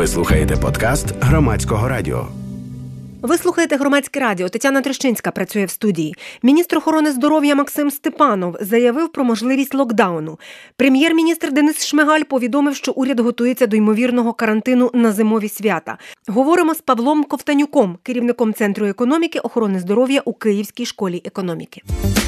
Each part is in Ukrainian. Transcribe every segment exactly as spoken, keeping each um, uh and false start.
Ви слухаєте подкаст Громадського радіо. Ви слухаєте Громадське радіо. Тетяна Трещинська працює в студії. Міністр охорони здоров'я Максим Степанов заявив про можливість локдауну. Прем'єр-міністр Денис Шмигаль повідомив, що уряд готується до ймовірного карантину на зимові свята. Говоримо з Павлом Ковтанюком, керівником Центру економіки охорони здоров'я у Київській школі економіки.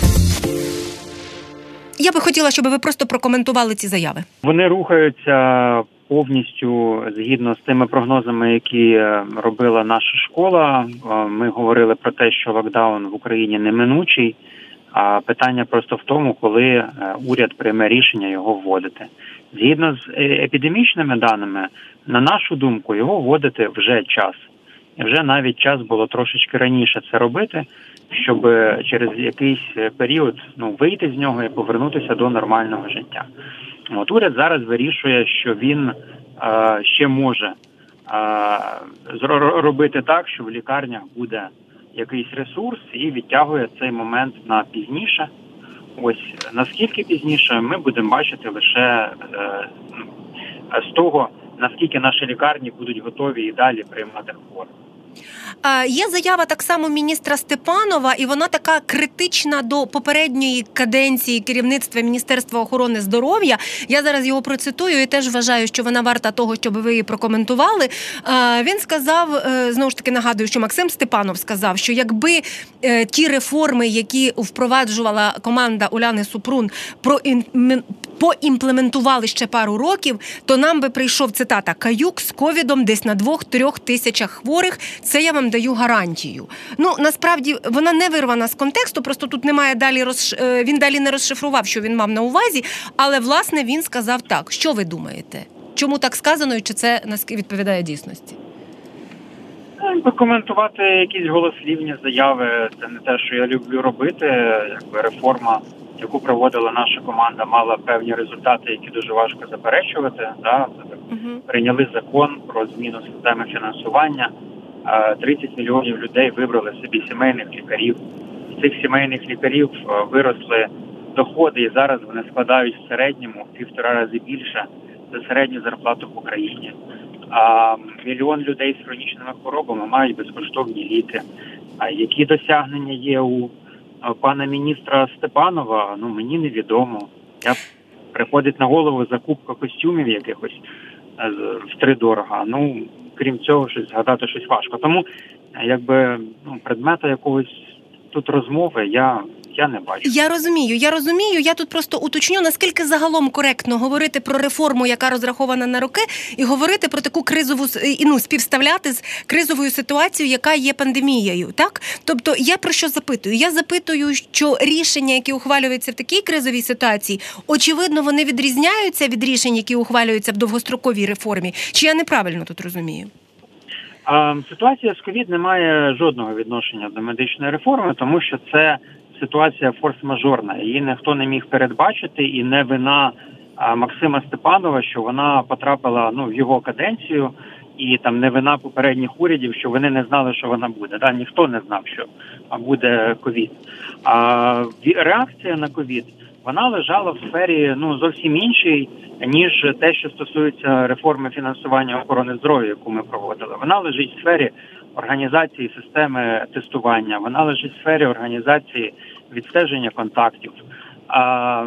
Я би хотіла, щоб ви просто прокоментували ці заяви. Вони рухаються повністю згідно з тими прогнозами, які робила наша школа. Ми говорили про те, що локдаун в Україні неминучий, а питання просто в тому, коли уряд прийме рішення його вводити. Згідно з епідемічними даними, на нашу думку, його вводити вже час. І вже навіть час було трошечки раніше це робити, щоб через якийсь період ну, вийти з нього і повернутися до нормального життя. От уряд зараз вирішує, що він е, ще може е, робити так, що в лікарнях буде якийсь ресурс і відтягує цей момент на пізніше. Ось наскільки пізніше ми будемо бачити лише е, з того, наскільки наші лікарні будуть готові і далі приймати хворих. Є заява так само міністра Степанова, і вона така критична до попередньої каденції керівництва Міністерства охорони здоров'я. Я зараз його процитую і теж вважаю, що вона варта того, щоб ви її прокоментували. Він сказав, знову ж таки нагадую, що Максим Степанов сказав, що якби ті реформи, які впроваджувала команда Уляни Супрун, про поімплементували ще пару років, то нам би прийшов, цитата, каюк з ковідом десь на двох-трьох тисячах хворих. Це я вам даю гарантію. Ну, насправді, вона не вирвана з контексту, просто тут немає далі, розш... він далі не розшифрував, що він мав на увазі, але, власне, він сказав так. Що ви думаєте? Чому так сказано і чи це відповідає дійсності? Коментувати якісь голослівні заяви – це не те, що я люблю робити. Якби реформа, яку проводила наша команда, мала певні результати, які дуже важко заперечувати. Да? Uh-huh. Прийняли закон про зміну системи фінансування. тридцять мільйонів людей вибрали собі сімейних лікарів. З цих сімейних лікарів виросли доходи, і зараз вони складають в середньому в півтора рази більше за середню зарплату в Україні. А мільйон людей з хронічними хворобами мають безкоштовні ліки. А які досягнення є у пана міністра Степанова, ну мені невідомо. Я приходить на голову закупка костюмів якихось втридорога. Ну, крім цього, щось згадати щось важко. Тому, якби, ну, предмета якогось тут розмови я, я не бачу. Я розумію, я розумію. Я тут просто уточню, наскільки загалом коректно говорити про реформу, яка розрахована на роки, і говорити про таку кризову, ну, співставляти з кризовою ситуацією, яка є пандемією, так? Тобто, я про що запитую? Я запитую, що рішення, які ухвалюються в такій кризовій ситуації, очевидно, вони відрізняються від рішень, які ухвалюються в довгостроковій реформі. Чи я неправильно тут розумію? Ситуація з ковід не має жодного відношення до медичної реформи, тому що це ситуація форс-мажорна. Її ніхто не міг передбачити, і не вина Максима Степанова, що вона потрапила ну, в його каденцію, і там не вина попередніх урядів, що вони не знали, що вона буде. Да? Ніхто не знав, що буде ковід. А реакція на ковід, вона лежала в сфері ну, зовсім іншій, ніж те, що стосується реформи фінансування охорони здоров'я, яку ми проводили. Вона лежить в сфері організації системи тестування, вона лежить в сфері організації відстеження контактів. А,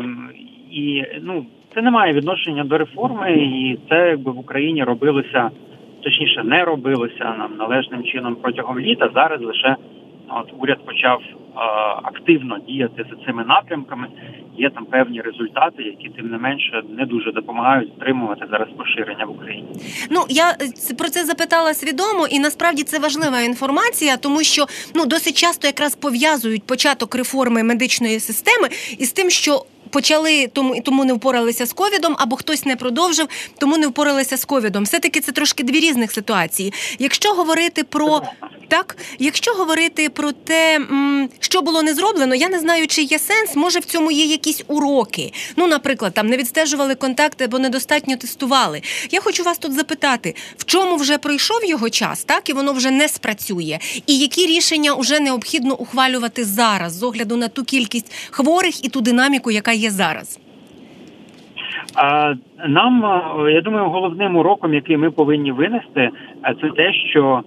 і ну, це не має відношення до реформи, і це якби в Україні робилося, точніше не робилося нам належним чином протягом літа. Зараз лише от, уряд почав а, активно діяти за цими напрямками. Є там певні результати, які, тим не менше, не дуже допомагають стримувати зараз поширення в Україні. Ну, я про це запитала свідомо, і насправді це важлива інформація, тому що ну, досить часто якраз пов'язують початок реформи медичної системи із тим, що почали, тому, тому не впоралися з ковідом, або хтось не продовжив, тому не впоралися з ковідом. Все-таки це трошки дві різних ситуації. Якщо говорити про... Так, якщо говорити про те, що було не зроблено, я не знаю, чи є сенс, може в цьому є якісь уроки. Ну, наприклад, там не відстежували контакти або недостатньо тестували. Я хочу вас тут запитати, в чому вже пройшов його час, так, і воно вже не спрацює? І які рішення вже необхідно ухвалювати зараз, з огляду на ту кількість хворих і ту динаміку, яка є зараз? Нам, я думаю, головним уроком, який ми повинні винести, це те, що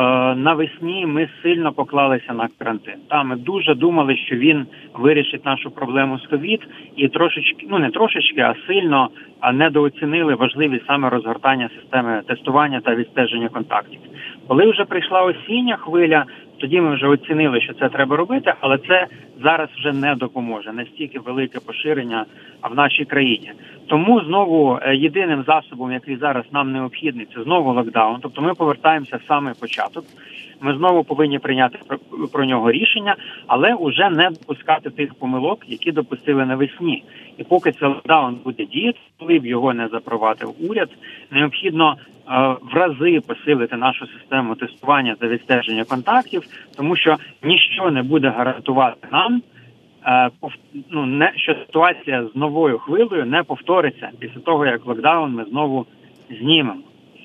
навесні ми сильно поклалися на карантин. Та, ми дуже думали, що він вирішить нашу проблему з ковід, і трошечки, ну не трошечки, а сильно недооцінили важливість саме розгортання системи тестування та відстеження контактів. Коли вже прийшла осіння хвиля, тоді ми вже оцінили, що це треба робити, але це зараз вже не допоможе. Настільки велике поширення в нашій країні. Тому знову єдиним засобом, який зараз нам необхідний, це знову локдаун. Тобто ми повертаємося в самий початок. Ми знову повинні прийняти про, про нього рішення, але вже не допускати тих помилок, які допустили навесні. І поки цей локдаун буде діяти, коли б його не запровадив уряд, необхідно е, в рази посилити нашу систему тестування та відстеження контактів, тому що ніщо не буде гарантувати нам, е, пов, ну, не, що ситуація з новою хвилею не повториться після того, як локдаун ми знову знімемо.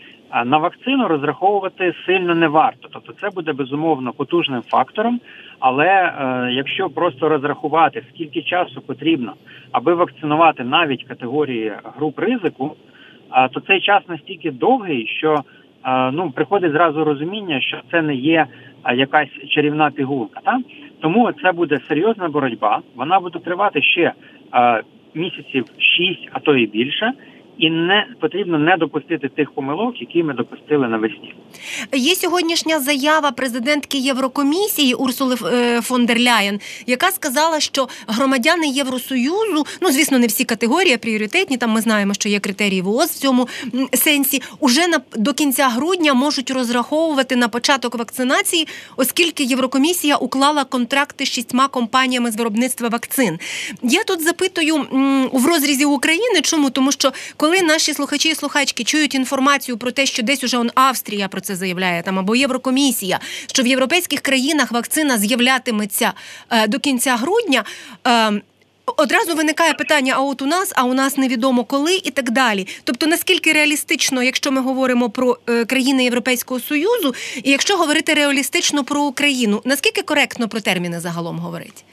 А на вакцину розраховувати сильно не варто. Тобто це буде, безумовно, потужним фактором, але е, якщо просто розрахувати, скільки часу потрібно, аби вакцинувати навіть категорії груп ризику, е, то цей час настільки довгий, що е, ну, приходить зразу розуміння, що це не є е, якась чарівна пігулка. Та? Тому це буде серйозна боротьба, вона буде тривати ще е, місяців шість, а то і більше. І не потрібно не допустити тих помилок, які ми допустили навесні. Є сьогоднішня заява президентки Єврокомісії Урсули фон дер Ляєн, яка сказала, що громадяни Євросоюзу, ну, звісно, не всі категорії, а пріоритетні, там ми знаємо, що є критерії ВООЗ в цьому сенсі, уже на, до кінця грудня можуть розраховувати на початок вакцинації, оскільки Єврокомісія уклала контракти з шістьма компаніями з виробництва вакцин. Я тут запитую м, в розрізі України, чому? Тому що коли наші слухачі і слухачки чують інформацію про те, що десь уже он Австрія про це заявляє, там, або Єврокомісія, що в європейських країнах вакцина з'являтиметься е, до кінця грудня, е, одразу виникає питання, а от у нас, а у нас невідомо коли і так далі. Тобто, наскільки реалістично, якщо ми говоримо про е, країни Європейського Союзу, і якщо говорити реалістично про Україну, наскільки коректно про терміни загалом говорить?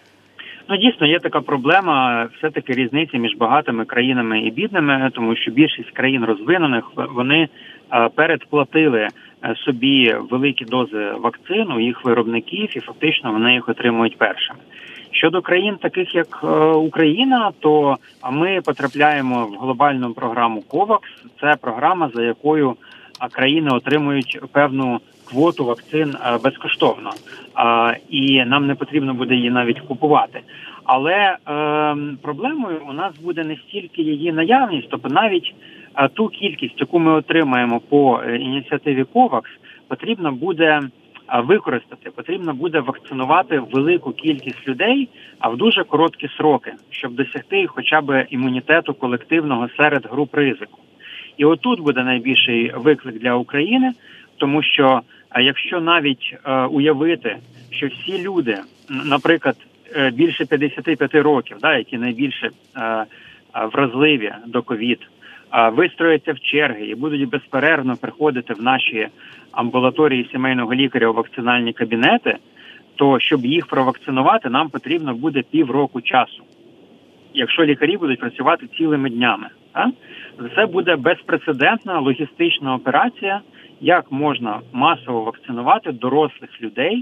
Ну, дійсно, є така проблема, все-таки різниця між багатими країнами і бідними, тому що більшість країн розвинених, вони передплатили собі великі дози вакцин у їх виробників, і фактично вони їх отримують першими. Щодо країн, таких як Україна, то ми потрапляємо в глобальну програму ковакс. Це програма, за якою країни отримують певну квоту вакцин безкоштовно, і нам не потрібно буде її навіть купувати. Але е, проблемою у нас буде не стільки її наявність, тобто навіть е, ту кількість, яку ми отримаємо по е, ініціативі ковакс, потрібно буде е, використати, потрібно буде вакцинувати велику кількість людей, а в дуже короткі сроки, щоб досягти хоча б імунітету колективного серед груп ризику. І отут буде найбільший виклик для України, тому що е, якщо навіть е, уявити, що всі люди, наприклад, більше п'ятдесят п'ять років, да, які найбільше е, вразливі до ковід, е, вистрояться в черги і будуть безперервно приходити в наші амбулаторії сімейного лікаря у вакцинальні кабінети, то щоб їх провакцинувати, нам потрібно буде півроку часу, якщо лікарі будуть працювати цілими днями. Да? Це буде безпрецедентна логістична операція, як можна масово вакцинувати дорослих людей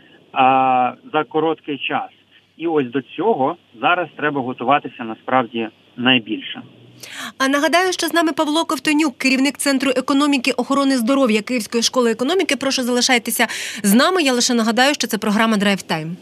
а, за короткий час. І ось до цього зараз треба готуватися насправді найбільше. А нагадаю, що з нами Павло Ковтонюк, керівник Центру економіки охорони здоров'я Київської школи економіки. Прошу, залишайтеся з нами. Я лише нагадаю, що це програма «Драйв Тайм».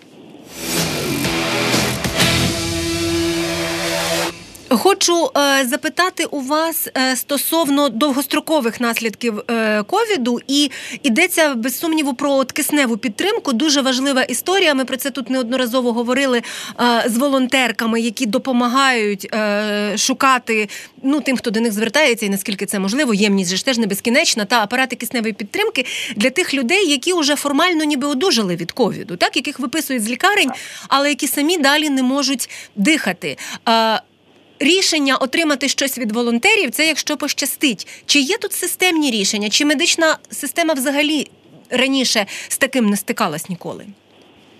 Хочу е, запитати у вас е, стосовно довгострокових наслідків е, ковіду, і йдеться, без сумніву, про кисневу підтримку. Дуже важлива історія, ми про це тут неодноразово говорили е, з волонтерками, які допомагають е, шукати, ну, тим, хто до них звертається, і наскільки це можливо, ємність же ж теж не безкінечна, та апарати кисневої підтримки для тих людей, які вже формально ніби одужали від ковіду, так, яких виписують з лікарень, але які самі далі не можуть дихати. Е, Рішення отримати щось від волонтерів – це якщо пощастить. Чи є тут системні рішення? Чи медична система взагалі раніше з таким не стикалась ніколи?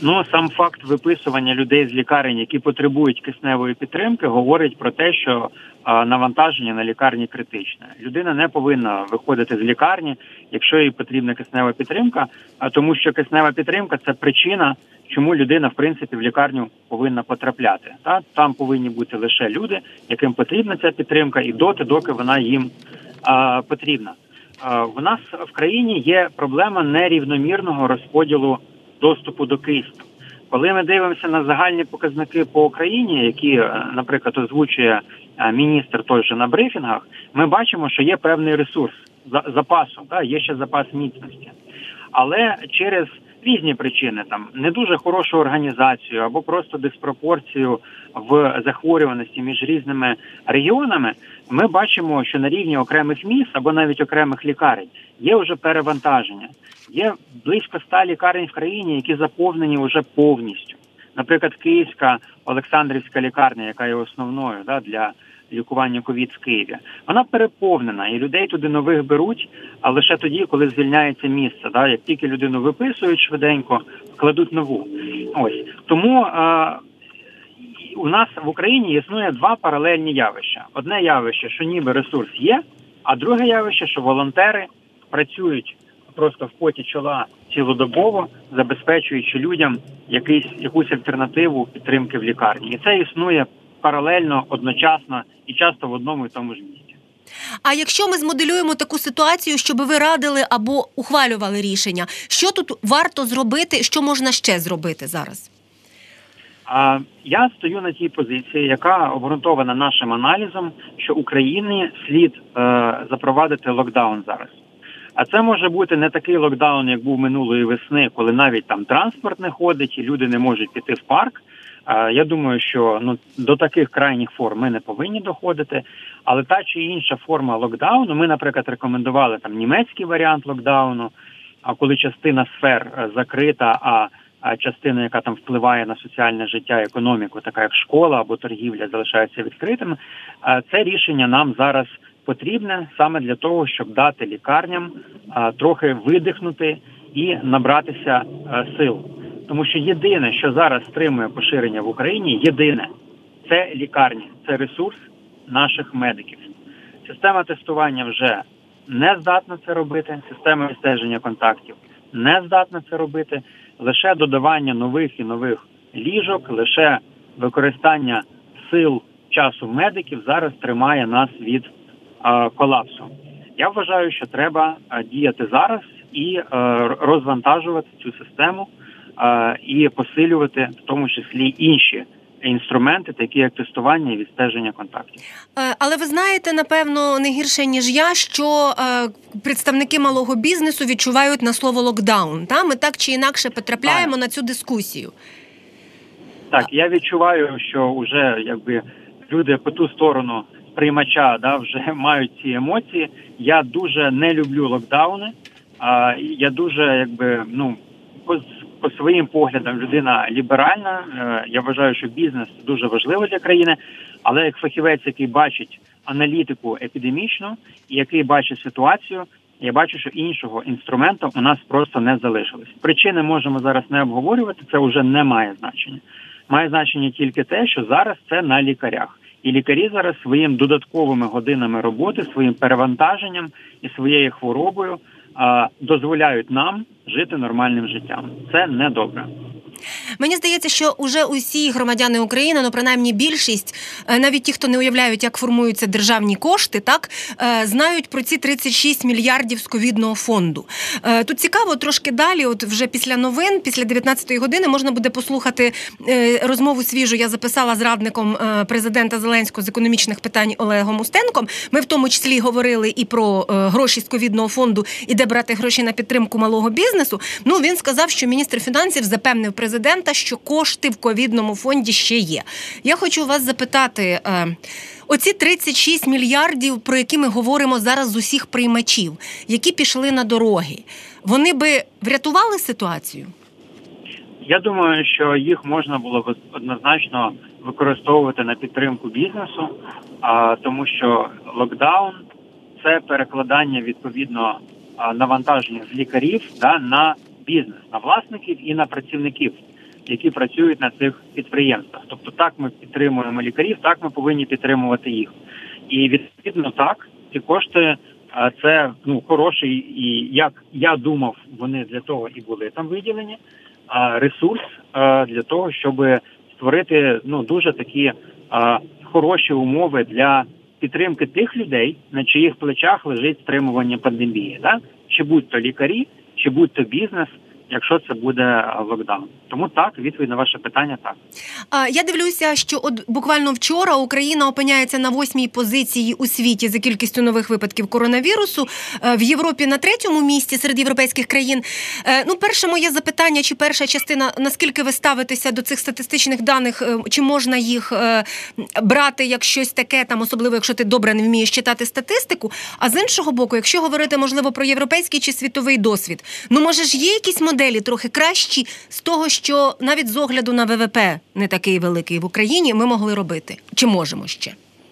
Ну, сам факт виписування людей з лікарень, які потребують кисневої підтримки, говорить про те, що а, навантаження на лікарні критичне. Людина не повинна виходити з лікарні, якщо їй потрібна киснева підтримка, а тому що киснева підтримка – це причина, чому людина, в принципі, в лікарню повинна потрапляти. Та? Там повинні бути лише люди, яким потрібна ця підтримка, і доти, доки вона їм а, потрібна. А, в нас в країні є проблема нерівномірного розподілу доступу до кисню. Коли ми дивимося на загальні показники по Україні, які, наприклад, озвучує міністр той же на брифінгах, ми бачимо, що є певний ресурс запасу, так, є ще запас міцності. Але через різні причини, там не дуже хорошу організацію або просто диспропорцію в захворюваності між різними регіонами, ми бачимо, що на рівні окремих міст або навіть окремих лікарень є вже перевантаження. Є близько ста лікарень в країні, які заповнені вже повністю. Наприклад, Київська Олександрівська лікарня, яка є основною, да, для лікування ковід в Києві, вона переповнена, і людей туди нових беруть, а лише тоді, коли звільняється місце. Да, як тільки людину виписують швиденько, кладуть нову. Ось. Тому а, у нас в Україні існує два паралельні явища. Одне явище, що ніби ресурс є, а друге явище, що волонтери працюють просто в поті чола цілодобово, забезпечуючи людям якийсь, якусь альтернативу підтримки в лікарні. І це існує паралельно, одночасно і часто в одному і тому ж місці. А якщо ми змоделюємо таку ситуацію, щоб ви радили або ухвалювали рішення, що тут варто зробити, що можна ще зробити зараз? А, я стою на тій позиції, яка обґрунтована нашим аналізом, що Україні слід е, запровадити локдаун зараз. А це може бути не такий локдаун, як був минулої весни, коли навіть там транспорт не ходить і люди не можуть піти в парк. Я думаю, що ну, до таких крайніх форм ми не повинні доходити. Але та чи інша форма локдауну, ми, наприклад, рекомендували там німецький варіант локдауну, а коли частина сфер закрита, а а частина, яка там впливає на соціальне життя, економіку, така як школа або торгівля, залишаються відкритими, це рішення нам зараз потрібне саме для того, щоб дати лікарням а, трохи видихнути і набратися а, сил. Тому що єдине, що зараз стримує поширення в Україні, єдине – це лікарні, це ресурс наших медиків. Система тестування вже не здатна це робити, система відстеження контактів не здатна це робити, лише додавання нових і нових ліжок, лише використання сил часу медиків зараз тримає нас від колапсу. Я вважаю, що треба діяти зараз і розвантажувати цю систему і посилювати в тому числі інші інструменти, такі як тестування і відстеження контактів. Але ви знаєте, напевно, не гірше, ніж я, що представники малого бізнесу відчувають на слово локдаун. Та? Ми так чи інакше потрапляємо а. на цю дискусію. Так, я відчуваю, що вже якби люди по ту сторону приймача, да, вже мають ці емоції. Я дуже не люблю локдауни. А, я дуже, якби, ну, по, по своїм поглядам людина ліберальна. Е, я вважаю, що бізнес дуже важливий для країни, але як фахівець, який бачить аналітику епідемічну і який бачить ситуацію, я бачу, що іншого інструменту у нас просто не залишилось. Причини можемо зараз не обговорювати, це вже не має значення. Має значення тільки те, що зараз це на лікарях. І лікарі зараз своїм додатковими годинами роботи, своїм перевантаженням і своєю хворобою а, дозволяють нам жити нормальним життям. Це не добре. Мені здається, що уже усі громадяни України, ну принаймні більшість, навіть ті, хто не уявляють, як формуються державні кошти, так, знають про ці тридцять шість мільярдів з ковідного фонду. Тут цікаво, трошки далі, от вже після новин, після дев'ятнадцятої години можна буде послухати розмову свіжу, я записала з радником президента Зеленського з економічних питань Олегом Устенком. Ми в тому числі говорили і про гроші з ковідного фонду, і де брати гроші на підтримку малого бізнесу. Ну, він сказав, що міністр фінансів запевнив президента, що кошти в ковідному фонді ще є. Я хочу вас запитати, оці тридцять шість мільярдів, про які ми говоримо зараз з усіх приймачів, які пішли на дороги, вони би врятували ситуацію? Я думаю, що їх можна було б однозначно використовувати на підтримку бізнесу, тому що локдаун – це перекладання, відповідно, навантаження з лікарів, да, на бізнес, на власників і на працівників. які працюють на цих підприємствах. Тобто так ми підтримуємо лікарів, так ми повинні підтримувати їх. І відповідно так, ці кошти – це ну, хороший, і як я думав, вони для того і були там виділені, ресурс для того, щоб створити ну, дуже такі хороші умови для підтримки тих людей, на чиїх плечах лежить стримування пандемії. Да? Чи будь-то лікарі, чи будь-то бізнес, якщо це буде локдаун. Тому так, відповідь на ваше питання – так. Я дивлюся, що от буквально вчора Україна опиняється на восьмій позиції у світі за кількістю нових випадків коронавірусу, в Європі на третьому місці серед європейських країн. Ну, перше моє запитання, чи перша частина, наскільки ви ставитеся до цих статистичних даних, чи можна їх брати як щось таке, там, особливо, якщо ти добре не вмієш читати статистику, а з іншого боку, якщо говорити, можливо, про європейський чи світовий досвід, ну, може ж є якісь моделі трохи кращі з того, що навіть з огляду на ВВП не такий великий в Україні ми могли робити? Чи можемо ще?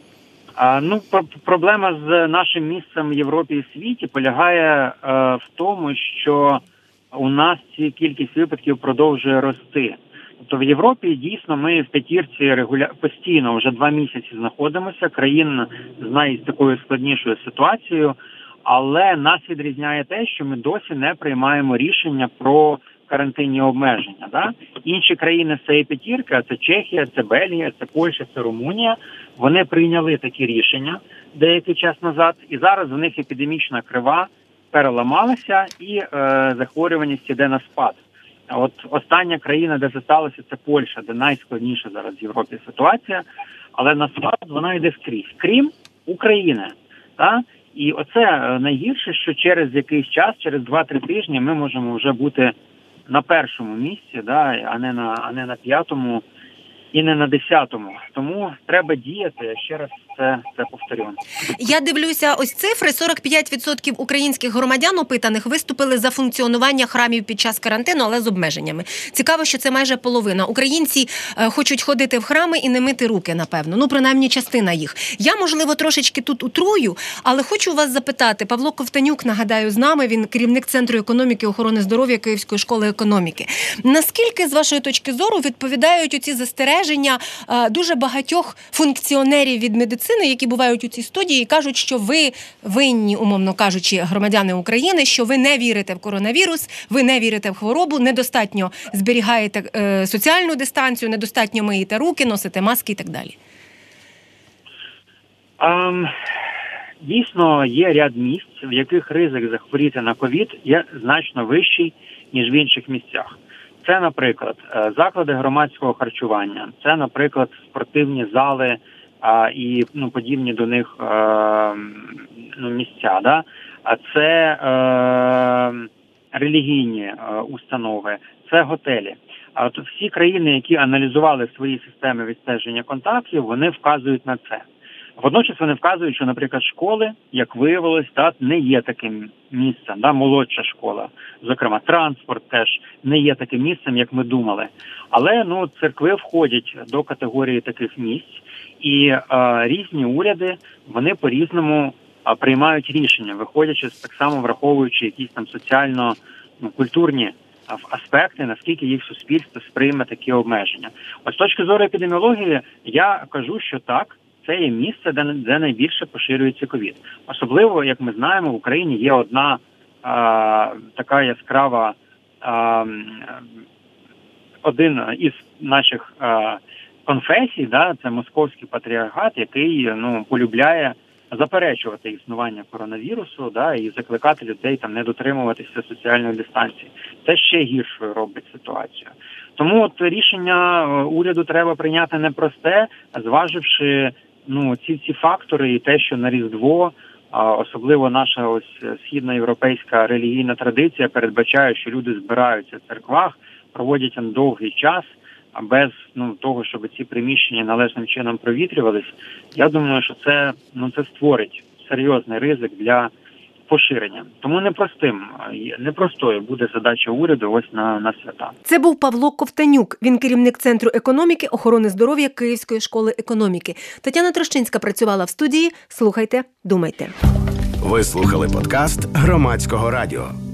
А, ну, проблема з нашим місцем в Європі і світі полягає е, в тому, що у нас ці кількість випадків продовжує рости. Тобто в Європі дійсно ми в п'ятірці регуля... постійно вже два місяці знаходимося, країн з найскладнішою складнішою ситуацією, але нас відрізняє те, що ми досі не приймаємо рішення про карантинні обмеження. Да? Інші країни з цієї п'ятірки, а це Чехія, це Бельгія, це Польща, це Румунія, вони прийняли такі рішення деякий час назад, і зараз у них епідемічна крива переламалася і е, захворюваність іде на спад. А от остання країна, де це сталося, це Польща, де найскладніша зараз в Європі ситуація, але на спад вона йде скрізь, крім України. Да? І оце найгірше, що через якийсь час, через два-три тижні ми можемо вже бути на першому місці, да, а не на, а не на п'ятому і не на десятому. Тому треба діяти, я ще раз це, це повторю. Я дивлюся, ось цифри. сорок п'ять відсотків українських громадян опитаних виступили за функціонування храмів під час карантину, але з обмеженнями. Цікаво, що це майже половина. Українці е, хочуть ходити в храми і не мити руки, напевно. Ну, принаймні, частина їх. Я, можливо, трошечки тут утрую, але хочу вас запитати. Павло Ковтонюк, нагадаю, з нами. Він керівник Центру економіки, охорони здоров'я Київської школи економіки. Наскільки, з вашої точки зору, відповідають оці застереження е, дуже багатьох функціонерів від медицини, які бувають у цій студії і кажуть, що ви винні, умовно кажучи, громадяни України, що ви не вірите в коронавірус, ви не вірите в хворобу, недостатньо зберігаєте е, соціальну дистанцію, недостатньо миєте руки, носите маски і так далі? Um, дійсно, є ряд місць, в яких ризик захворіти на ковід є значно вищий, ніж в інших місцях. Це, наприклад, заклади громадського харчування, це, наприклад, спортивні зали, А, і ну, подібні до них е, ну, місця. Да? А це е, релігійні е, установи, це готелі. А от всі країни, які аналізували свої системи відстеження контактів, вони вказують на це. Водночас вони вказують, що, наприклад, школи, як виявилось, так, не є таким місцем, да? Молодша школа, зокрема, транспорт теж не є таким місцем, як ми думали. Але ну, церкви входять до категорії таких місць, і е, різні уряди, вони по-різному е, приймають рішення, виходячи, так само враховуючи якісь там соціально-культурні е, аспекти, наскільки їх суспільство сприйме такі обмеження. Ось з точки зору епідеміології, я кажу, що так, це є місце, де, де найбільше поширюється ковід. Особливо, як ми знаємо, в Україні є одна е, така яскрава, е, один із наших е, конфесій, да, це московський патріархат, який ну, полюбляє заперечувати існування коронавірусу, да, і закликати людей там не дотримуватися соціальної дистанції. Це ще гіршою робить ситуацію. Тому от рішення уряду треба прийняти непросте, зваживши ну, ці, ці фактори і те, що на Різдво, особливо наша ось східноєвропейська релігійна традиція передбачає, що люди збираються в церквах, проводять там довгий час, а без ну, того, щоб ці приміщення належним чином провітрювались, я думаю, що це, ну, це створить серйозний ризик для поширення. Тому непростим, непростою буде задача уряду ось на, на свята. Це був Павло Ковтонюк. Він керівник Центру економіки, охорони здоров'я Київської школи економіки. Тетяна Трощинська працювала в студії. Слухайте, думайте. Ви слухали подкаст Громадського радіо.